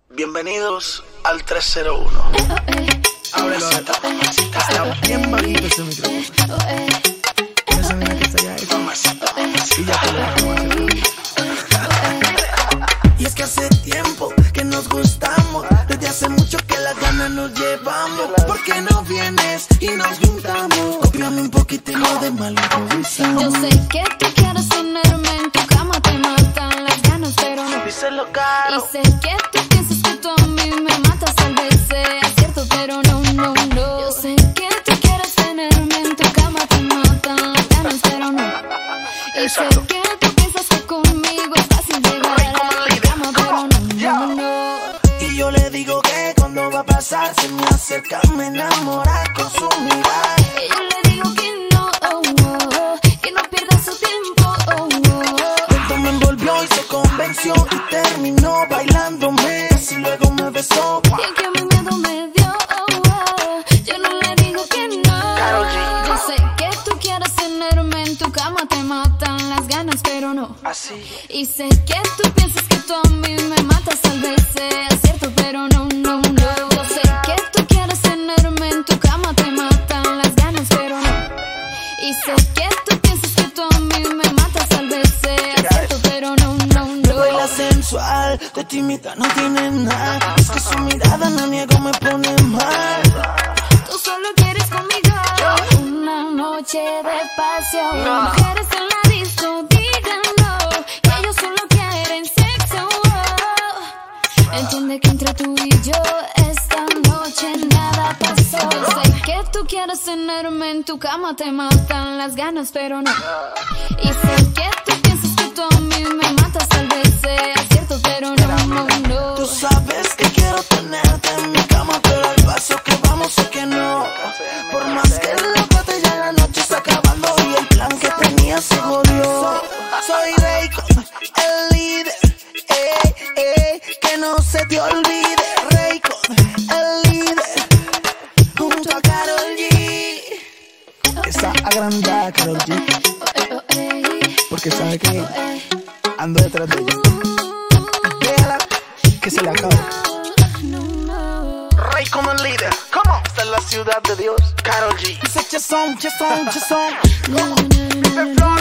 Bienvenidos al 301. Ábrelo, está bien bajito ese micrófono. Esa niña que está allá es y ya te lo vamos a hacer. Y es que hace tiempo que nos gustamos, desde hace mucho que las ganas nos llevamos. ¿Por qué no vienes y nos juntamos? Cópiame un poquito y lo demás lo improvisamos. Yo sé que tú quieres tenerme en tu cama, te matan las ganas, pero no. Díselo caro. Y sé que tú piensas que tú a mí me matas, tal vez sea cierto, pero no, no, no. Yo sé que tú quieres tenerme en tu cama, te matan las ganas, pero no. Y sé que tú piensas que conmigo es fácil llegar a la cama, pero no, no, no. Y yo le digo que cuando va a pasar se me acerca, me enamora con su mirada. Y yo le digo que no, oh, oh, que no pierda su tiempo, oh, oh. Pronto me envolvió y se convenció y terminó bailándome, así luego me besó. Y es que a mi miedo me dio, oh, oh, yo no le digo que no. Karol G. Yo sé que tú quieres tenerme en tu cama, te matan las ganas, pero no. Así. Y sé que tú piensas que tú a mí me matas, tal vez sea cierto, pero no, no, no. Yo sé que tú quieres tenerme en tu cama, te matan las ganas, pero no. Y sé que tú piensas que tú a mí me matas, tal vez sea cierto, pero no, no, no. Baila sensual, de tímida no tiene nada. Es que su mirada no niego me pone mal. Tú solo quieres conmigo una noche de pasión. Mujeres en la disco, díganlo, que ellos solo quieren sexo. Entiende que entre tú y yo esta noche nada pasó. Yo sé que tú quieres tenerme en tu cama, te matan las ganas, pero no. Y sé que tú piensas que tú a mí me matas, tal vez sea cierto, pero no, no, no. Tú sabes que quiero tenerte en mi cama, pero al paso que vamos sé que no. Por más que lo trate ya la noche está acabando y el plan que tenía se jodió. Soy Raycon, el líder, que no se te olvide. Raycon, el líder, junto a Karol G. Está agrandada Karol G, porque sabe que ando detrás de ella. Déjala que se le acabe. Rey como el líder. ¿Cómo? Esta es la ciudad de Dios. Karol G. Dice chesón, chesón, chesón. No, no, no, no, no.